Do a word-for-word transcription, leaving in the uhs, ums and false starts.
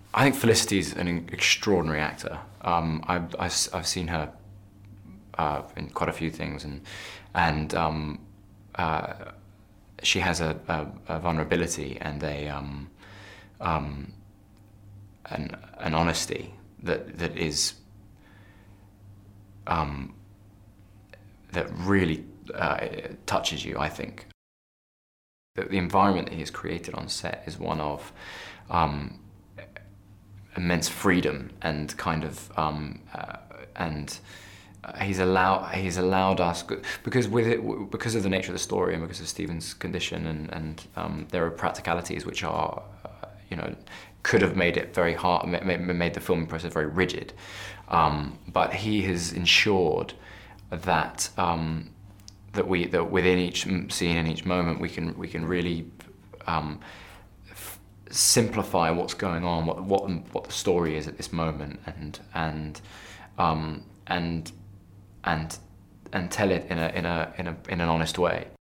I think Felicity's an extraordinary actor. Um, I've, I've I've seen her uh, in quite a few things, and and um, uh, she has a, a, a vulnerability and a um, um, an an honesty that that is um, that really uh, touches you, I think. The, the environment that he has created on set is one of um, immense freedom and kind of um, uh, and uh, he's allowed he's allowed us, because with it, because of the nature of the story and because of Stephen's condition, and and um, there are practicalities which are uh, you know, could have made it very hard, made the filming process very rigid, um, but he has ensured that um, that we that within each scene and each moment we can we can really um, simplify what's going on, what what what the story is at this moment, and and um, and and and tell it in a in a in a in an honest way.